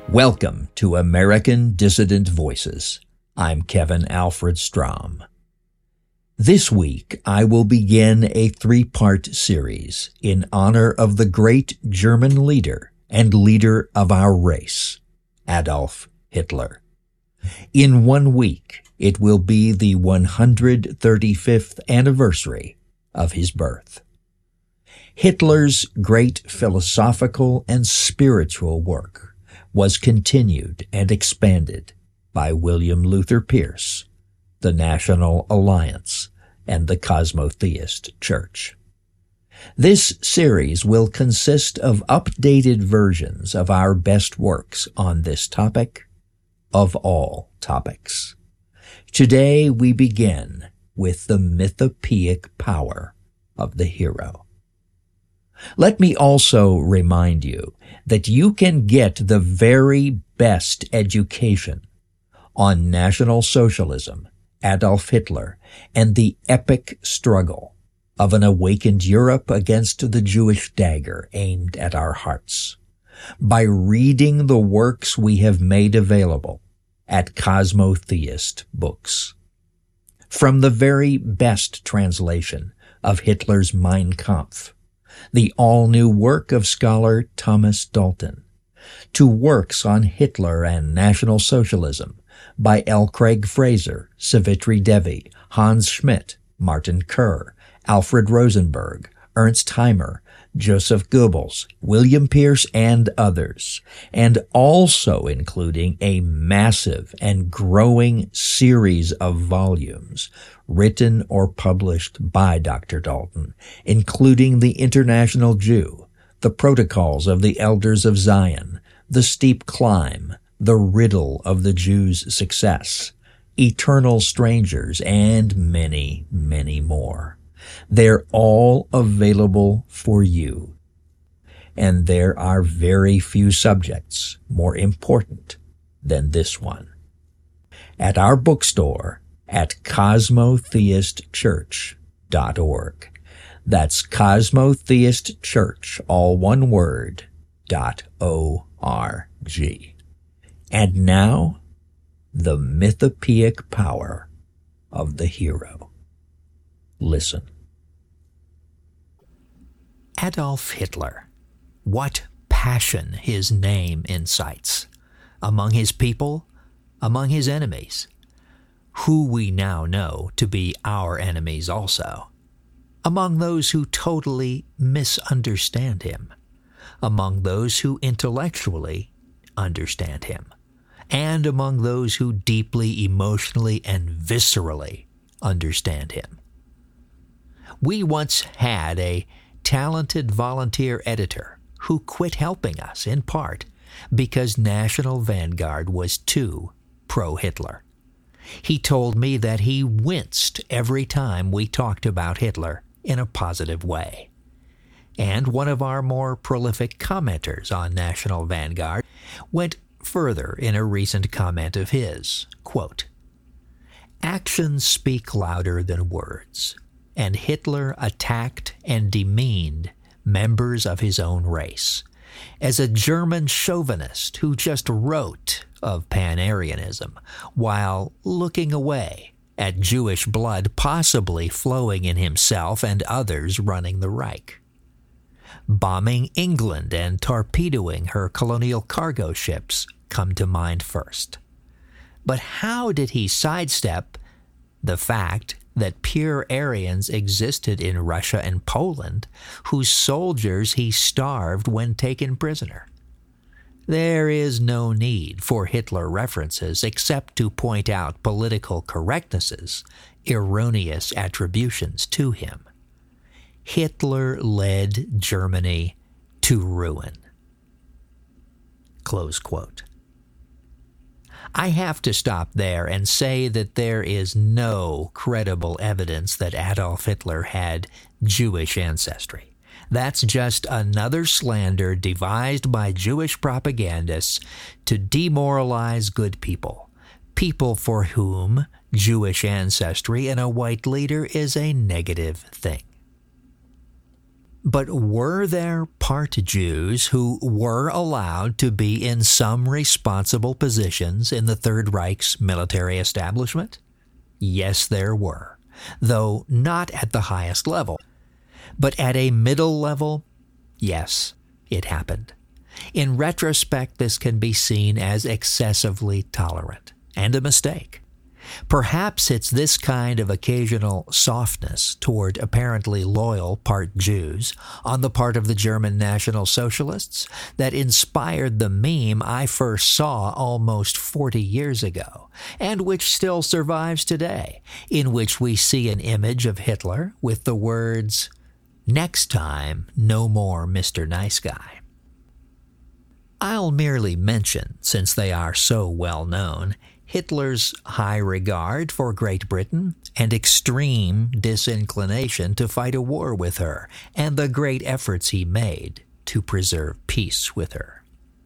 Welcome to American Dissident Voices. I'm Kevin Alfred Strom. This week, I will begin a three-part series in honor of the great German leader and leader of our race, Adolf Hitler. In 1 week, it will be the 135th anniversary of his birth. Hitler's great philosophical and spiritual work was continued and expanded by William Luther Pierce, the National Alliance, and the Cosmotheist Church. This series will consist of updated versions of our best works on this topic, of all topics. Today we begin with the mythopoeic power of the hero. Let me also remind you that you can get the very best education on National Socialism, Adolf Hitler, and the epic struggle of an awakened Europe against the Jewish dagger aimed at our hearts by reading the works we have made available at Cosmotheist Books. From the very best translation of Hitler's Mein Kampf, the all-new work of scholar Thomas Dalton, to works on Hitler and National Socialism by L. Craig Fraser, Savitri Devi, Hans Schmidt, Martin Kerr, Alfred Rosenberg, Ernst Heimer, Joseph Goebbels, William Pierce, and others, and also including a massive and growing series of volumes written or published by Dr. Dalton, including The International Jew, The Protocols of the Elders of Zion, The Steep Climb, The Riddle of the Jew's Success, Eternal Strangers, and many, many more. They're all available for you. And there are very few subjects more important than this one. At our bookstore at cosmotheistchurch.org. That's Cosmotheistchurch, all one word, .org. And now, the mythopoeic power of the hero. Listen. Adolf Hitler. What passion his name incites. Among his people, among his enemies, who we now know to be our enemies also, among those who totally misunderstand him, among those who intellectually understand him, and among those who deeply, emotionally, and viscerally understand him. We once had a talented volunteer editor who quit helping us in part because National Vanguard was too pro-Hitler. He told me that he winced every time we talked about Hitler in a positive way. And one of our more prolific commenters on National Vanguard went further in a recent comment of his, quote, "Actions speak louder than words, and Hitler attacked and demeaned members of his own race. As a German chauvinist who just wrote of Pan-Aryanism while looking away at Jewish blood possibly flowing in himself and others running the Reich. Bombing England and torpedoing her colonial cargo ships come to mind first. But how did he sidestep the fact that pure Aryans existed in Russia and Poland, whose soldiers he starved when taken prisoner? There is no need for Hitler references except to point out political correctnesses, erroneous attributions to him. Hitler led Germany to ruin." Close quote. I have to stop there and say that there is no credible evidence that Adolf Hitler had Jewish ancestry. That's just another slander devised by Jewish propagandists to demoralize good people, people for whom Jewish ancestry in a white leader is a negative thing. But were there part Jews who were allowed to be in some responsible positions in the Third Reich's military establishment? Yes, there were, though not at the highest level. But at a middle level, yes, it happened. In retrospect, this can be seen as excessively tolerant and a mistake. Perhaps it's this kind of occasional softness toward apparently loyal part Jews on the part of the German National Socialists that inspired the meme I first saw almost 40 years ago, and which still survives today, in which we see an image of Hitler with the words, "Next time, no more Mr. Nice Guy." I'll merely mention, since they are so well known, Hitler's high regard for Great Britain and extreme disinclination to fight a war with her, and the great efforts he made to preserve peace with her.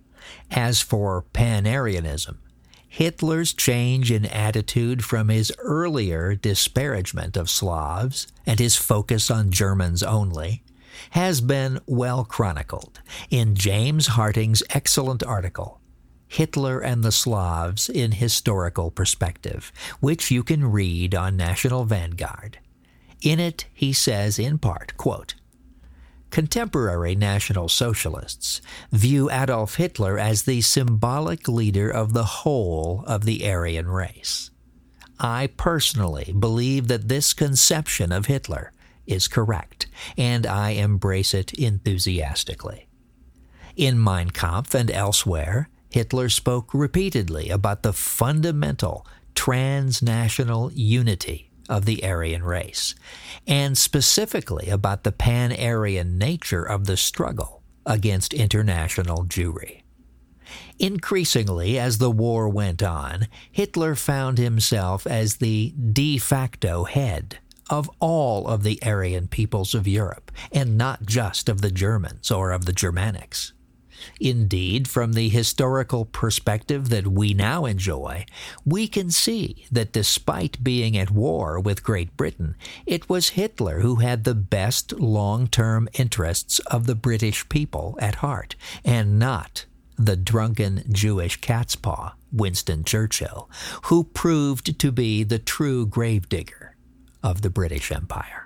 As for Pan-Aryanism, Hitler's change in attitude from his earlier disparagement of Slavs and his focus on Germans only has been well chronicled in James Harting's excellent article, Hitler and the Slavs in Historical Perspective, which you can read on National Vanguard. In it, he says in part, quote, "Contemporary National Socialists view Adolf Hitler as the symbolic leader of the whole of the Aryan race. I personally believe that this conception of Hitler is correct, and I embrace it enthusiastically. In Mein Kampf and elsewhere, Hitler spoke repeatedly about the fundamental transnational unity of the Aryan race, and specifically about the pan-Aryan nature of the struggle against international Jewry. Increasingly, as the war went on, Hitler found himself as the de facto head of all of the Aryan peoples of Europe, and not just of the Germans or of the Germanics. Indeed, from the historical perspective that we now enjoy, we can see that despite being at war with Great Britain, it was Hitler who had the best long-term interests of the British people at heart, and not the drunken Jewish catspaw, Winston Churchill, who proved to be the true gravedigger of the British Empire.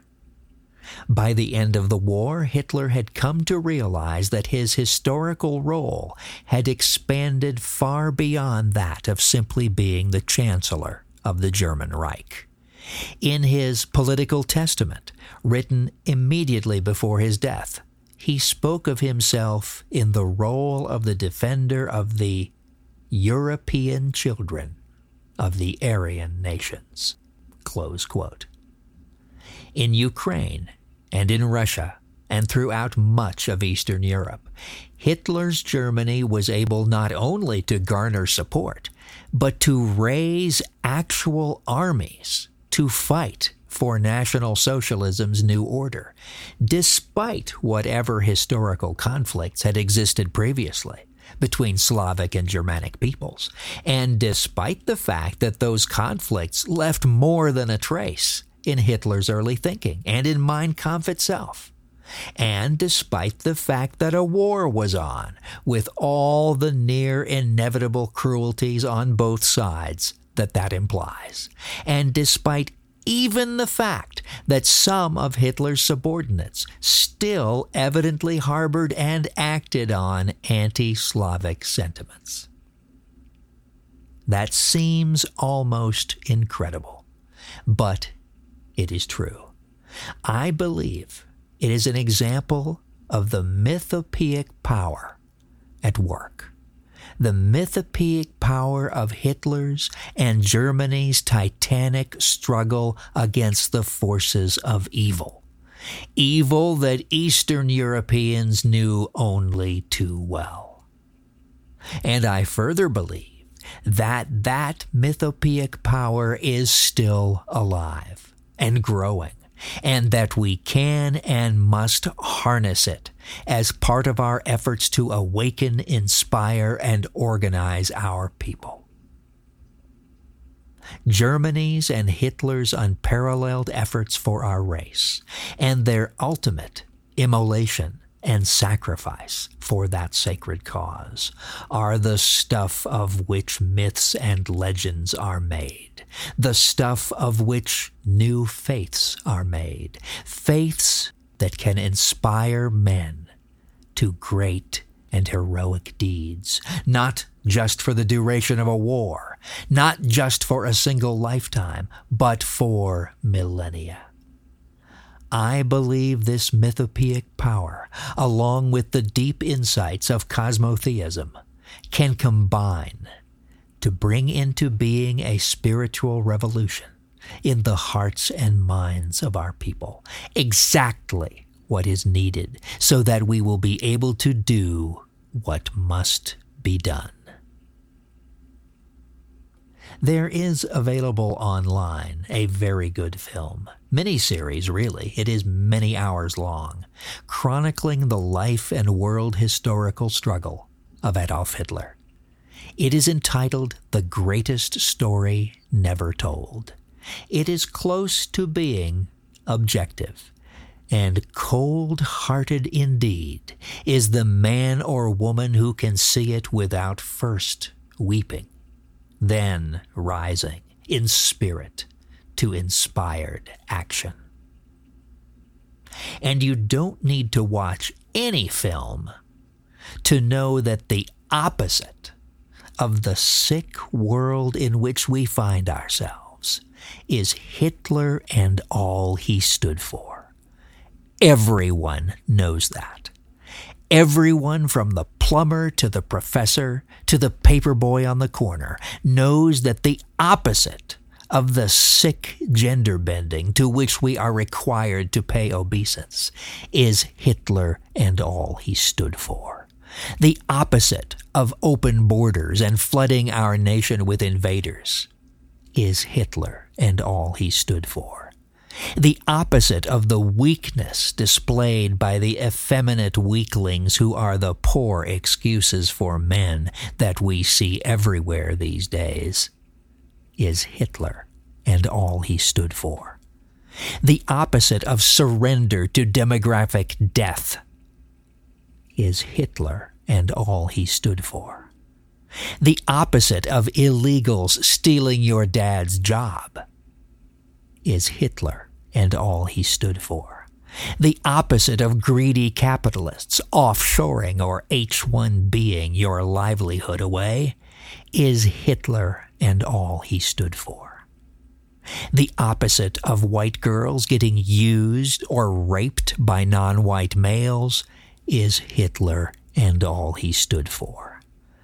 By the end of the war, Hitler had come to realize that his historical role had expanded far beyond that of simply being the Chancellor of the German Reich. In his political testament, written immediately before his death, he spoke of himself in the role of the defender of the European children of the Aryan nations. Close quote. In Ukraine and in Russia and throughout much of Eastern Europe, Hitler's Germany was able not only to garner support, but to raise actual armies to fight for National Socialism's new order, despite whatever historical conflicts had existed previously between Slavic and Germanic peoples, and despite the fact that those conflicts left more than a trace in Hitler's early thinking and in Mein Kampf itself, and despite the fact that a war was on, with all the near inevitable cruelties on both sides that implies, and despite even the fact that some of Hitler's subordinates still evidently harbored and acted on anti-Slavic sentiments. That seems almost incredible, but it is true. I believe it is an example of the mythopoeic power at work. The mythopoeic power of Hitler's and Germany's titanic struggle against the forces of evil. Evil that Eastern Europeans knew only too well. And I further believe that mythopoeic power is still alive and growing, and that we can and must harness it as part of our efforts to awaken, inspire, and organize our people. Germany's and Hitler's unparalleled efforts for our race, and their ultimate, immolation and sacrifice for that sacred cause are the stuff of which myths and legends are made, the stuff of which new faiths are made, faiths that can inspire men to great and heroic deeds, not just for the duration of a war, not just for a single lifetime, but for millennia. I believe this mythopoeic power, along with the deep insights of cosmotheism, can combine to bring into being a spiritual revolution in the hearts and minds of our people, exactly what is needed so that we will be able to do what must be done. There is available online a very good film, miniseries really, it is many hours long, chronicling the life and world historical struggle of Adolf Hitler. It is entitled The Greatest Story Never Told. It is close to being objective, and cold-hearted indeed is the man or woman who can see it without first weeping, then rising in spirit to inspired action. And you don't need to watch any film to know that the opposite of the sick world in which we find ourselves is Hitler and all he stood for. Everyone knows that. Everyone from the plumber to the professor to the paperboy on the corner knows that the opposite of the sick gender bending to which we are required to pay obeisance is Hitler and all he stood for. The opposite of open borders and flooding our nation with invaders is Hitler and all he stood for. The opposite of the weakness displayed by the effeminate weaklings who are the poor excuses for men that we see everywhere these days is Hitler and all he stood for. The opposite of surrender to demographic death is Hitler and all he stood for. The opposite of illegals stealing your dad's job is Hitler and all he stood for. The opposite of greedy capitalists offshoring or H-1Bing your livelihood away is Hitler and all he stood for. The opposite of white girls getting used or raped by non-white males is Hitler and all he stood for.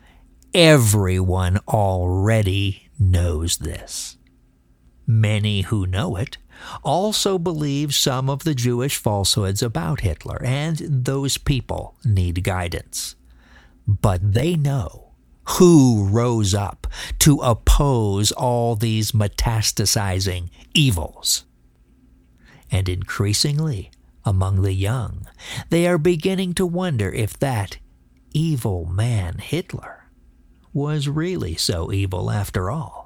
Everyone already knows this. Many who know it also believe some of the Jewish falsehoods about Hitler, and those people need guidance. But they know who rose up to oppose all these metastasizing evils. And increasingly, among the young, they are beginning to wonder if that evil man Hitler was really so evil after all.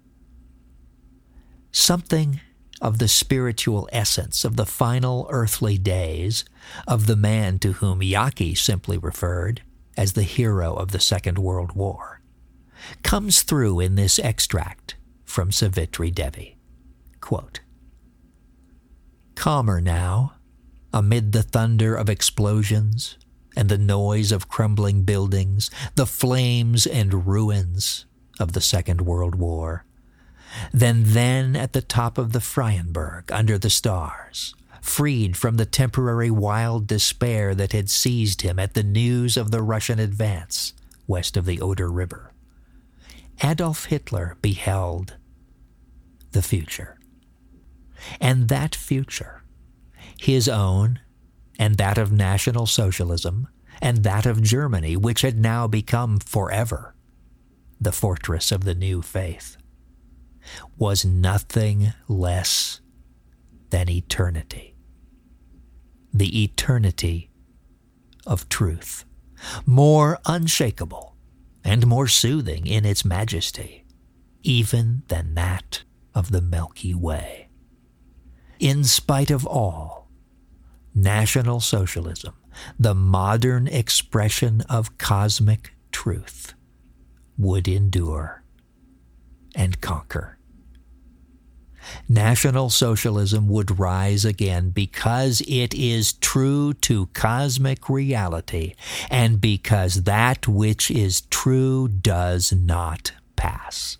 Something of the spiritual essence of the final earthly days of the man to whom Yaki simply referred as the hero of the Second World War comes through in this extract from Savitri Devi. Quote, "Calmer now, amid the thunder of explosions and the noise of crumbling buildings, the flames and ruins of the Second World War, than then at the top of the Freienberg under the stars, freed from the temporary wild despair that had seized him at the news of the Russian advance west of the Oder River, Adolf Hitler beheld the future. And that future, his own and that of National Socialism and that of Germany, which had now become forever the fortress of the new faith, was nothing less than eternity. The eternity of truth, more unshakable and more soothing in its majesty, even than that of the Milky Way. In spite of all, National Socialism, the modern expression of cosmic truth, would endure and conquer. National Socialism would rise again because it is true to cosmic reality and because that which is true does not pass.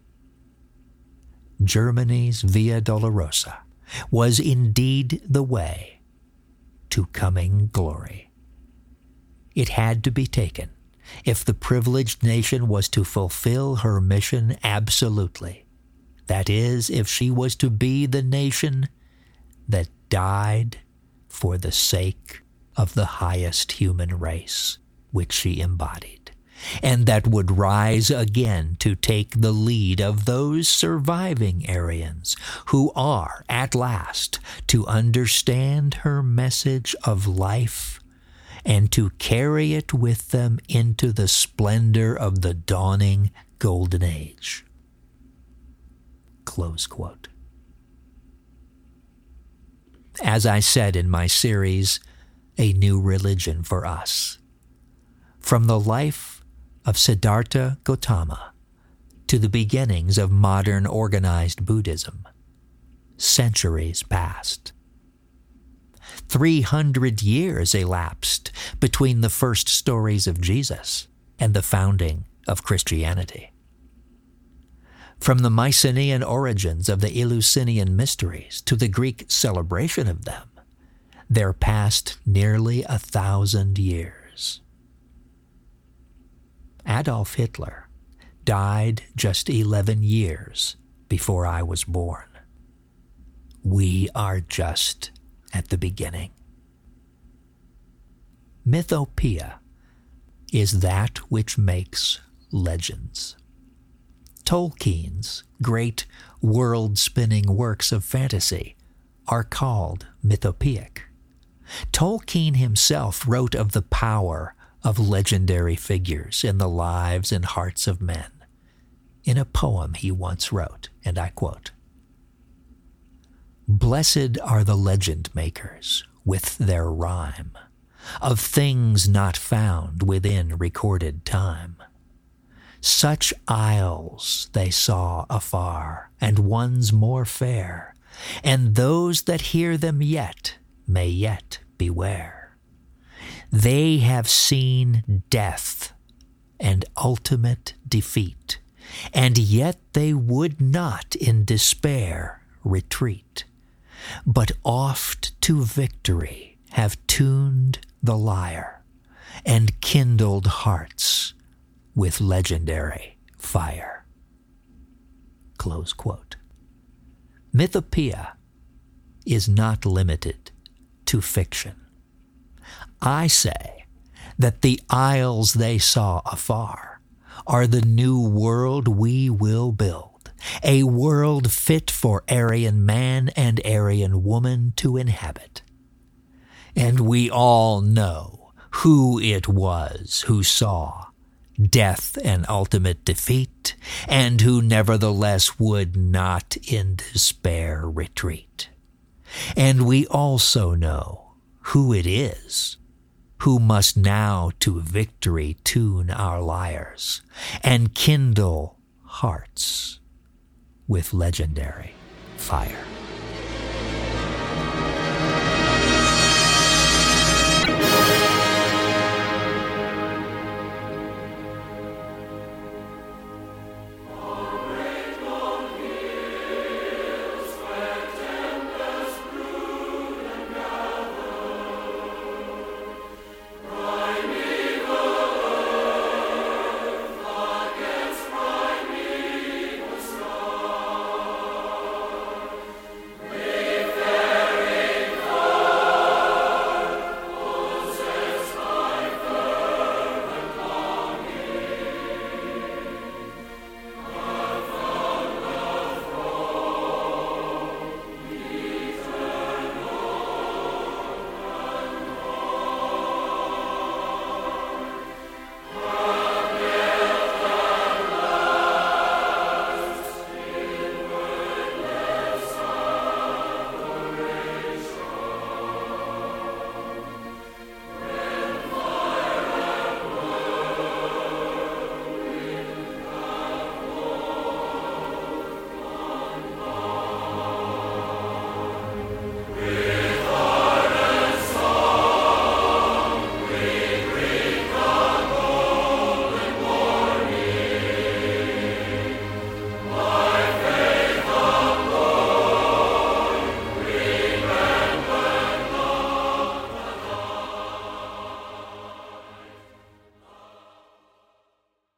Germany's Via Dolorosa was indeed the way to coming glory. It had to be taken if the privileged nation was to fulfill her mission absolutely. That is, if she was to be the nation that died for the sake of the highest human race which she embodied, and that would rise again to take the lead of those surviving Aryans who are, at last, to understand her message of life and to carry it with them into the splendor of the dawning Golden Age. Close quote. As I said in my series, A New Religion for Us, from the life of Siddhartha Gautama to the beginnings of modern organized Buddhism, centuries passed. 300 years elapsed between the first stories of Jesus and the founding of Christianity. From the Mycenaean origins of the Eleusinian mysteries to the Greek celebration of them, there passed nearly 1,000 years. Adolf Hitler died just 11 years before I was born. We are just at the beginning. Mythopoeia is that which makes legends. Tolkien's great world-spinning works of fantasy are called mythopoeic. Tolkien himself wrote of the power of legendary figures in the lives and hearts of men. In a poem he once wrote, and I quote, "Blessed are the legend makers with their rhyme of things not found within recorded time. Such isles they saw afar, and ones more fair, and those that hear them yet may yet beware. They have seen death and ultimate defeat, and yet they would not in despair retreat, but oft to victory have tuned the lyre and kindled hearts with legendary fire." Close quote. Mythopoeia is not limited to fiction. I say that the isles they saw afar are the new world we will build, a world fit for Aryan man and Aryan woman to inhabit. And we all know who it was who saw death and ultimate defeat, and who nevertheless would not in despair retreat. And we also know who it is who must now to victory tune our lyres and kindle hearts with legendary fire.